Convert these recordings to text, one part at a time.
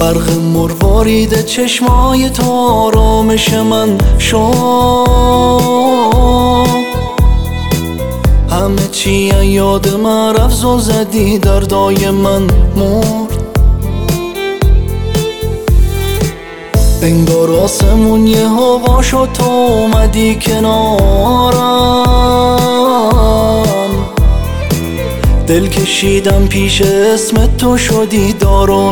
برق مروارید چشمای تو آرامش من شد. همه چی یاد من رفت و زدی دردای من مرد. انگار آسمون یه هوا شد تو اومدی کنارم. دل کشیدم پیش اسم تو شدی دار و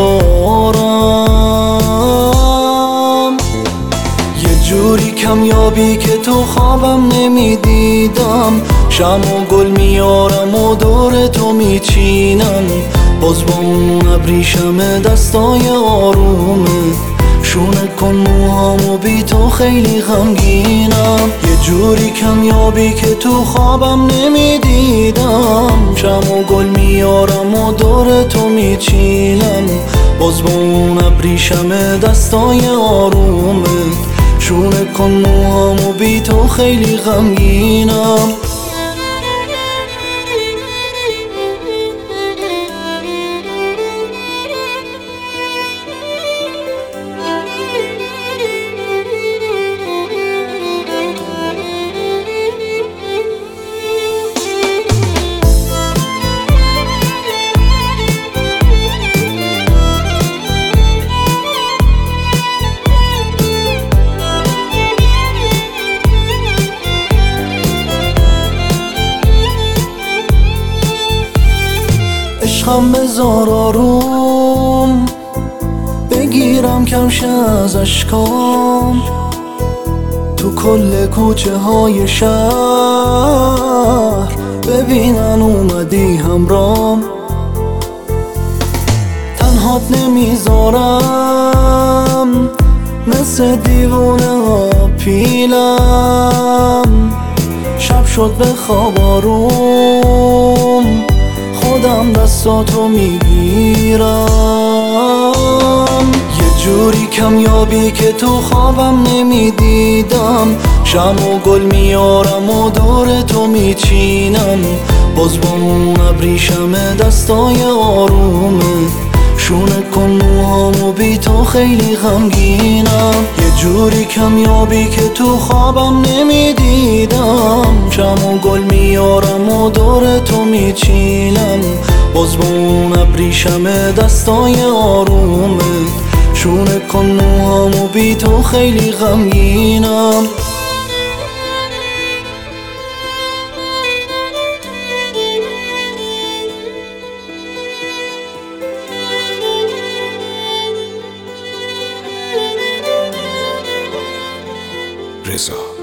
ندارم. یه جوری کمیابی که تو خوابم نمیدیدم. شمع و گل میارم و دور تو میچینم. باز با اون ابریشم دستای آرومه شونه کن موهامو بی تو خیلی غمگینم. یه جوری کمیابی که تو خوابم نمیدیدم. شمع و گل میارم و دور تو میچینم. باز با اون ابریشم دستای آرومه شونه کن موهامو بی تو خیلی غمگینم. عشقم بذار آروم بگیرم کمش از اشکام. تو کل کوچه های شهر ببینن اومدی همرام. تنهات نمیذارم مثل دیوونه ها پیلم. شب شد به خواب آروم خودم دستاتو میگیرم. یه جوری کمیابی که تو خوابم نمیدیدم. شمع و گل میارم و دور تو میچینم. باز با اون ابریشم دستای آرومه شونه کن موهامو بی تو خیلی غمگینم. یه جوری کمیابی که تو خوابم نمیدیدم. شمع و گل میارم و دور تو میچینم. باز با اون ابریشم دستای آرومه شونه کن موهامو بی تو خیلی غمگینم. رضا